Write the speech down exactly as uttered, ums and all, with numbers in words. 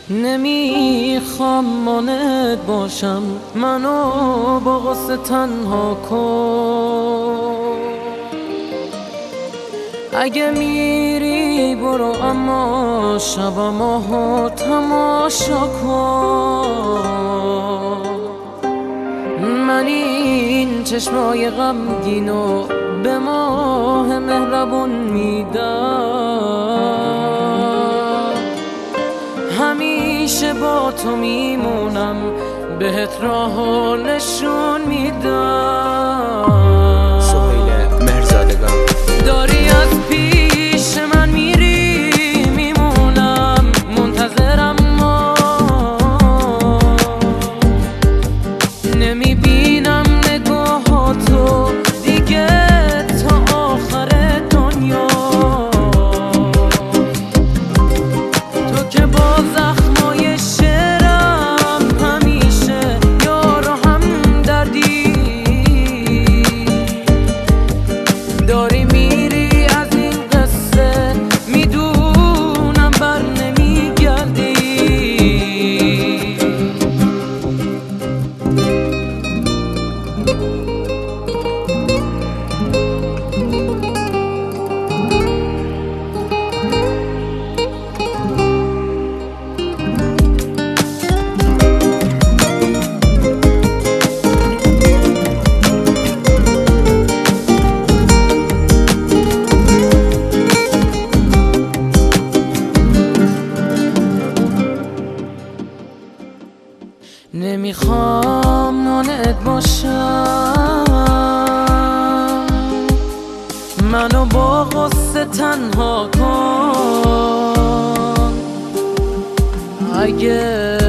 نمیخوام مانعت باشم، منو با غصه تنها کن. اگه میری برو، اما شبمو تماشا کن. من این چشمای غمگینو به ماه مهربون میدم، همیشه با تو میمونم، بهت راهو نشون میدم. سهیل مهرزادگان. داری از پیش من میری، میمونم منتظرم، ما نمیبینم نگاهاتو دیگه تا آخر دنیا. تو که با زخمای شعرم همیشه یار و همدردی، داری میری از این قصه، میدونم بر نمیگردی. نمیخوام مانعت باشم، منو با غصه تنها کن. اگه